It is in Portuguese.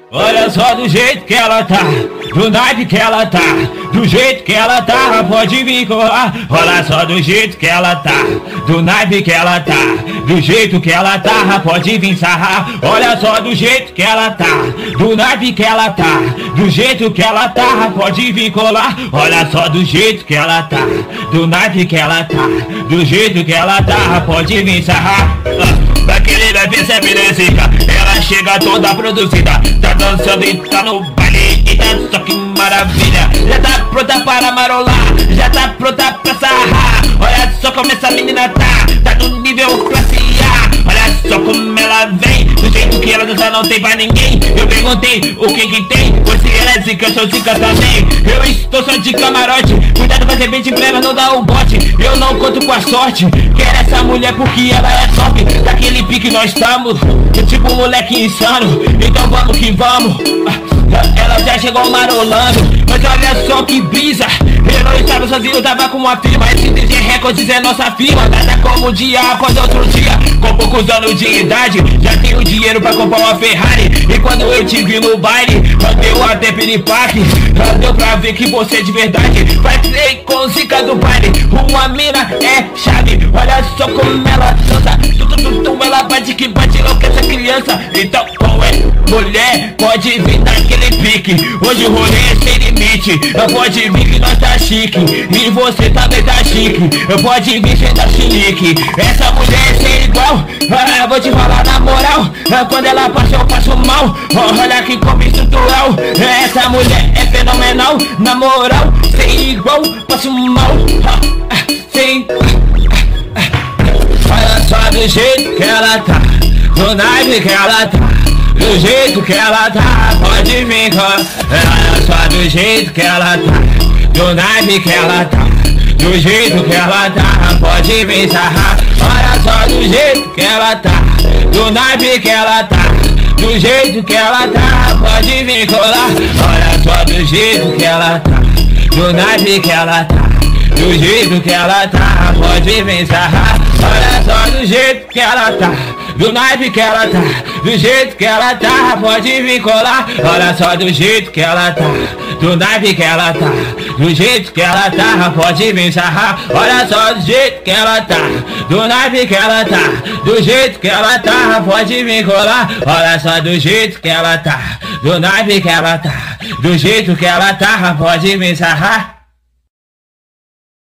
Olha só do jeito que ela tá, do naipe que ela tá, do jeito que ela tá, pode vir colar. Olha só do jeito que ela tá, do naipe que ela tá, do jeito que ela tá, pode vir sarrar. Olha só do jeito que ela tá, do naipe que ela tá, do jeito que ela tá, pode vir colar. Olha só do jeito que ela tá, do naipe que ela tá, do jeito que ela tá, pode vir sarrar. Daquele naipe cê zica, ela chega toda produzida, tá dançando e tá no baile, e tá só que maravilha. Já tá pronta para marolar, já tá pronta pra sarrar. Olha só como essa menina tá no nível classe A. Olha só como ela vem, do jeito que ela dança não tem pra ninguém. Eu perguntei o que tem, pois se ela é zica, eu sou zica também. Eu estou só de camarote, cuidado pra ser bem de breve, não dá um bote. Eu não conto com a sorte, quero essa mulher porque ela é top. Daquele pique nós estamos, tipo moleque insano, então vamos que vamos. Ela já chegou marolando, mas olha só que brisa. Eu não estava sozinho, eu tava com uma firma. Esse DG Records é nossa firma. Nada como um dia após outro dia. Com poucos anos de idade, já tenho dinheiro pra comprar uma Ferrari. E quando eu te vi no baile, deu até piripaque. Deu pra ver que você é de verdade. Vai ter com zica do baile. Uma mina é chave, olha só como ela dança. Ela bate que bate louca essa criança. Então qual é? Mulher, pode vir naquele pique. Hoje o rolê é sem limite. Pode vir que nós tá chique, e você também tá chique. Pode vir sem dar chilique. Essa mulher é sem igual. Vou te falar na moral, quando ela passa eu passo mal. Olha que como estrutural. Essa mulher é fenomenal. Na moral, sem igual, passo mal. Sem... Olha só do jeito que ela tá, do naipe que ela tá, do jeito que ela tá, pode vir com. Olha só do jeito que ela tá, do naipe que ela tá, do jeito que ela tá, pode vir sarrar. Olha só do jeito que ela tá, do naipe que ela tá, do jeito que ela tá, pode vir colar. Olha só do jeito que ela tá, do naipe que ela tá, do jeito que ela tá, pode vir sarrar. Olha só do jeito que ela tá, do naipe que ela tá, do jeito que ela tá, pode vir colar. Olha só do jeito que ela tá, do naipe que ela tá, do jeito que ela tá, pode vir sarrar. Olha só do jeito que ela tá, do naipe que ela tá, do jeito que ela tá, pode vir colar. Olha só do jeito que ela tá, do naipe que ela tá, do jeito que ela tá, pode vir sarrar.